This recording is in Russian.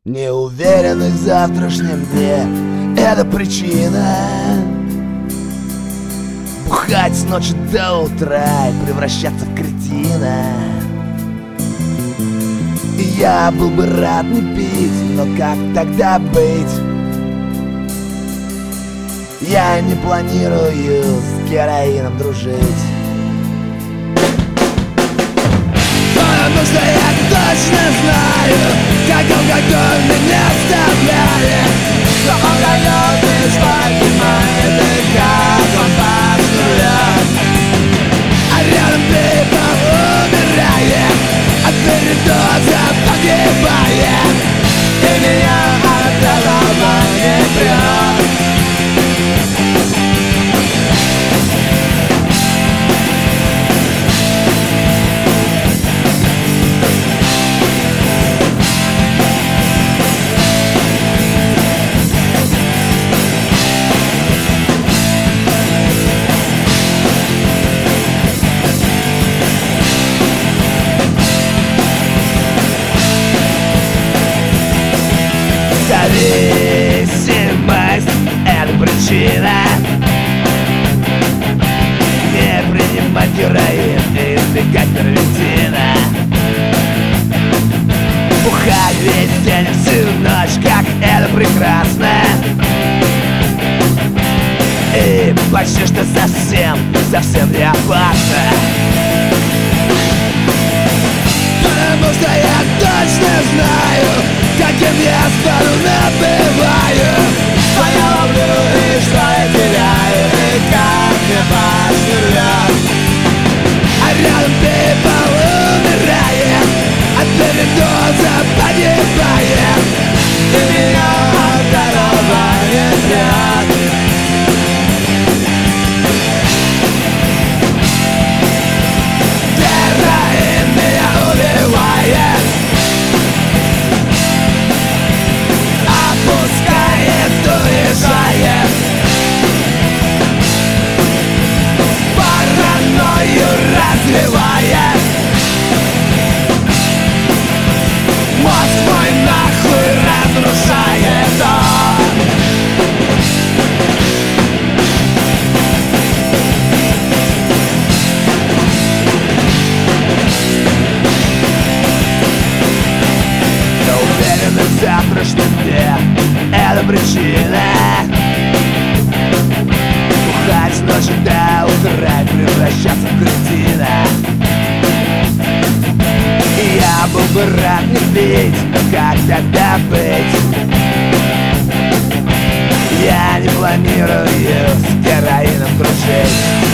Неуверенность в завтрашнем дне — это причина бухать с ночи до утра и превращаться в кретина. И я был бы рад не пить, но как тогда быть? Я не планирую с героином дружить, потому что я точно знаю, как алкоголь меня оставляет. Но он дает и поднимает, и как он построит. А рядом people умирает, от передоза погибает. И меня от этого не прет. Зависимость — это причина не принимать героин и избегать первитина. Бухать весь день и всю ночь, как это прекрасно, и почти что совсем не опасно. Потому что я точно знаю, каким я стану, набиваю, что я ловлю и что я теряю, и как мне поступят. А рядом people умирает, от передоза погибает. И меня от этого не прет. Героин меня убивает, опускает, уезжает, паранойю развивает. Мозг мой нахуй разрушает он. Но уверенность в завтрашнем дне — это причина бухать с ночи до утра и превращаться в кретина. И я был бы рад не пить, но как тогда быть? Я не планирую с героином дружить.